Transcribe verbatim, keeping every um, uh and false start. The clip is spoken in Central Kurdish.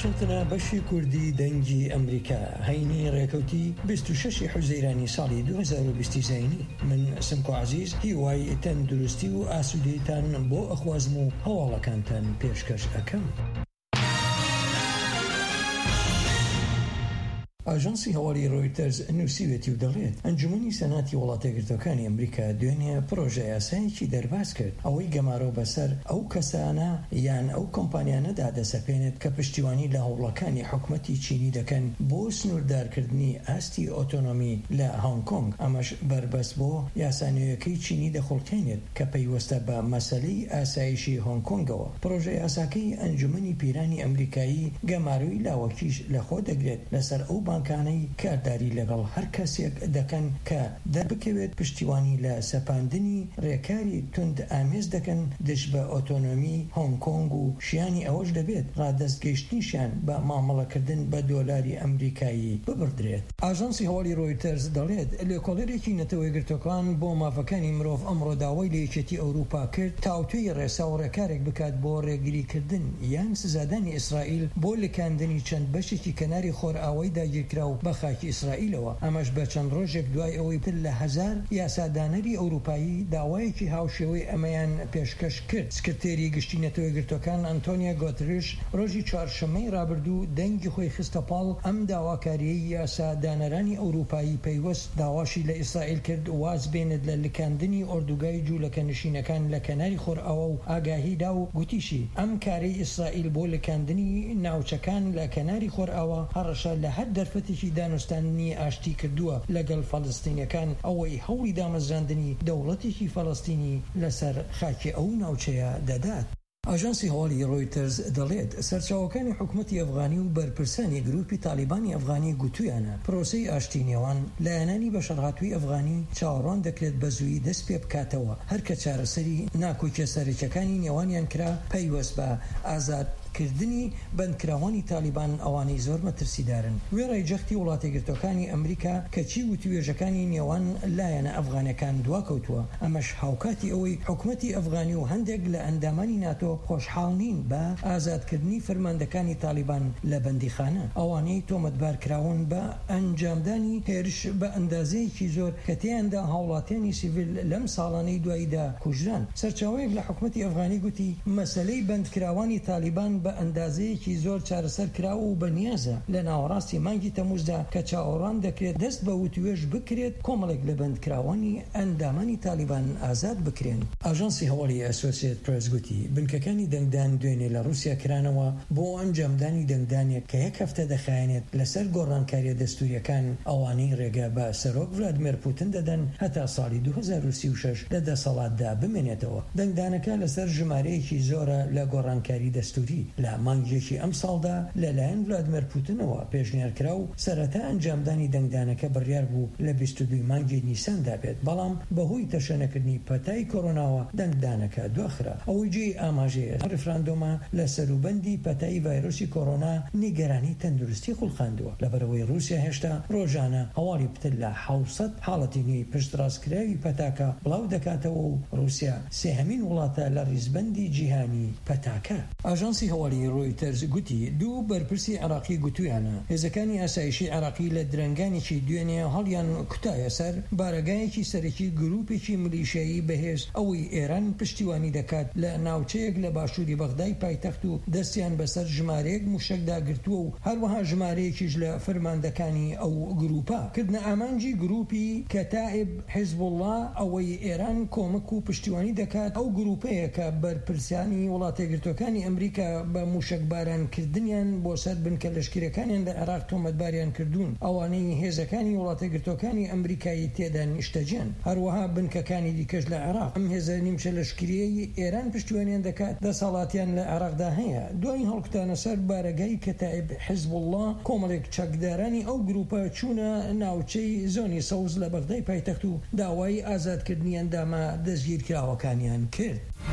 واشنطن بەشی کوردی دەنگی ئەمریکا هەینی ڕێکەوتی بیست و شەش حوزەیرانی ساڵی دوو هەزار و بیست زینی. من سمکۆ عزیز هیوای تەندروستی و ئاسوودەیتان بۆ ئەخوازم و هەواڵەکانتان پێشکەش ئەەکەم. ئاژانسی هەواڵی ڕۆیتەرز نووسیوێتی و دەڵێت ئەنجومەنی سەناتی وڵاتە یەکگرتووەکانی ئەمریکا دوێنێ پرۆژە یاسایەکی دەرباز کرد ئەوەی گەمارۆ بەسەر ئەو کەسانە یان ئەو کۆمپانیانەدا دەسەپێنێت کە پشتیوانی لە هەوڵەکانی حکومەتی چینی دەکەن بۆ سنووردارکردنی ئاستی ئۆتۆنۆمی لە هۆنگ کۆنگ. ئەمەش بربەست بۆ یاسانەوەیەکەی چینی دەخڵکێنێت کە پەیوەستە بە مەسەلەی ئاسایشی هۆنگ کۆنگەوە. پرۆژە یاساکەی ئەنجومەنی پیرانی ئەمریکایی گەماروی لاوەکیش لەخۆ دەگرێت لەسەر ئەو بانکانەی کارداری لەگەڵ هەر کەسێک دەکەن کە دەبکەوێت پشتیوانی لە سەپاندنی ڕێکاری تند ئامێز دەکەن دش بە ئۆتۆنۆمی هۆنگ کۆنگ و شیانی ئەوەش دەبێت ڕادەستگەیشتنیشیان بە مامەڵەکردن بە دۆلاری ئەمریکایی ببردرێت. ئاژانسی هەواڵی ڕۆیتەرز دەڵێت لێکۆڵەرێکی نەتەوە یەکگرتووەکان بۆ مافەکانی مرۆڤ ئەمڕۆ داوای لە یەکێتی ئەوروپا کرد تاوتوی ڕێسا و ڕێکارێک بکات بۆ ڕێگریکردن یان سزادانی ئیسرائیل بۆ لەکاندنی چەند بەشێکی کەناری خۆرئاوایی داگیرکرا و بە خاکی ئیسرائیلەوە. ئەمەش بە چەند ڕۆژێک دوای ئەوەی تر لە هەزار یاسادانەری ئەوروپایی داوایەکی هاوشێوەی ئەمەیان پێشکەش کرد. سکرتێری گشتی نەتەوە یەکگرتووەکان ئەنتۆنیا گۆتریش ڕۆژی چوارشەممەی ڕابردوو دەنگی خۆی خستە پاڵ ئەم داواکاریەی یاسادانەرانی ئەوروپایی پەیوەست داواشی لە ئیسرائیل کرد واز بێنێت لە لکاندنی ئۆردوگای جوولەکە نشینەکان لە کەناری خۆرئاوە و ئاگاهیدا و گوتیشی ئەم کارەی ئیسرائیل بۆ لکاندنی ناوچەکان لە کەناری خۆرئاوە هەڕەشە لە هەر دەرفەتێکی دانوستانی ئاشتی کردووە لەگەڵ فەڵستینەکان ئەوەی هەوڵی دامەزراندنی دەوڵەتێکی فەڵستینی لەسەر خاکی ئەو ناوچەیە دەدات. ئاژانسی هەواڵی ڕۆیتەرز دەڵێت سەرچاوەکانی حکوومەتی ئەفغانی و بەرپرسانی گروپی تالیبانی ئەفغانی گوتویانە پرۆسەی ئاشتی نێوان لایەنانی بەشەڕهاتووی ئەفغانی چاوەڕوان دەکرێت بە زوویی دەست پێ بکاتەوە هەرکە چارەسەری ناکۆکیە سەرەکیەکانی نێوانیان کرا پەیوەست بە ئازاد کردنی بەندکراوانی تالیبان ئەوانەی زۆر مەترسیدارن. وێڕای جەختی وڵاتە یەکگرتووەکانی ئەمریکا کەچی وتوێژەکانی نێوان لایەنە ئەفغانەکان دواکەوتووە. ئەمەش هاوکاتی ئەوەی حکوومەتی ئەفغانی و هەندێک لە ئەندامانی ناتۆ خۆشحاڵ نین بە ئازادکردنی فەرماندەکانی تالیبان لە بەندیخانە ئەوانەی تۆمەتبارکراون بە ئەنجامدانی هێرش بە ئەندازەیەکی زۆر کە تیاندا هاوڵاتیانی سیڤیل لەم ساڵانەی دواییدا کوژران. سەرچاوەیەک لە حکوومەتی ئەفغانی گوتی مەسەلەی بەندکراوانی تالیبان بە ئەندازەیەکی زۆر چارەسەر کراوە و بەنیازە لە ناوەڕاستی مانگی تەمووزدا کە چاوەڕوان دەکرێت دەست بە وتوێژ بکرێت کۆمەڵێک لە بەندکراوانی ئەندامانی تالیبان ئازاد بکرێن. ئاژانسی هەواڵی ئەسۆسیێت پرێس گوتی بنکەکانی دەنگدان دوێنێ لە رووسیا کرانەوە بۆ ئەنجامدانی دەنگدانێک کە یەک هەفتە دەخایەنێت لەسەر گۆڕانکاریە دەستوریەکان ئەوانەی ڕێگە بە سەرۆک ڤلادیمیر پوتین دەدەن هەتا ساڵی دوو هەزار و سی و شەش لە دەسەڵاتدا بمێنێتەوە. دەنگدانەکە لەسەر ژمارەیەکی زۆرە لە گۆڕانکاری دەستوری لە مانگیەکی ئەم ساڵدا لەلایەن ڤلادیمیر پوتینەوە پێشنیارکرا و سەرەتا ئەنجامدانی دەنگدانەکە بڕیار بوو لە بیست و دوو مانگی نیساندا بێت بەڵام بەهۆی تەشەنەکردنی پەتای کۆڕۆناوە دەنگدانەکە دواخرا. ئەوەی جێی ئاماژەیە ڕفراندۆمە لە سەروبەندی پەتای ڤایرۆسی کۆڕۆنا نیگەرانی تەندروستی خوڵقاندووە لەبەرەوەی رووسیا هێشتا ڕۆژانە هەواڵی پتر لە حەوت حاڵەتی نوێی پشتڕاستکراوی پەتاکە بڵاو دەکاتەوە و رووسیا سێهەمین وڵاتە لە ڕیزبەندی جیهانی پەتاکە. ئاژانسی هەواڵی ڕۆیتەرز گوتی دوو بەرپرسی عێراقی گوتویانە هێزەکانی ئاسایشی عێراقی لە درەنگانێکی دوێنێ هەڵیان کوتایە سەر بارەگایەکی سەرەکی گروپێکی ملیشیایی بەهێز ئەوەی ئێران پشتیوانی دەکات لە ناوچەیەک لە باشووری بەغدای پایتەخت و دەستیان بەسەر ژمارەیەک موشکدا گرتووە و هەروەها ژمارەیەکیش لە فەرماندەکانی ئەو گروپە کردنە ئامانجی گروپی کەتائب حیزبوڵڵا ئەوەی ئێران کۆمەک و پشتیوانی دەکات ئەو گروپەیە کە بەرپرسیانی وڵاتە یەکگرتووەکانی ئەمریکا بە موشکبارانکردنیان بۆ سەر بنکە لەشکرەکانیان لە عێراق تۆمەتباریان کردوون ئەوانەی هێزەکانی وڵاتە یەکگرتووەکانی ئەمریکایی تێدا نیشتەجیان هەروەها بنکەکانی دیکەش لە عێراق ئەم هێزە نیمچە لەشکریەی ئێران پشتیوانیان دەکات دەسەڵاتیان لە عێراقدا هەیە. دوای هەڵکوتانە سەر بارەگای کەتائب حیزبوڵڵا کۆمەڵێک چەکدارانی ئەو گروپە چوونە ناوچەی زۆنی سەوز لە بەغدای پایتەخت و داوای ئازادکردنی ئەندامە دەستگیرکراوەکانیان کرد.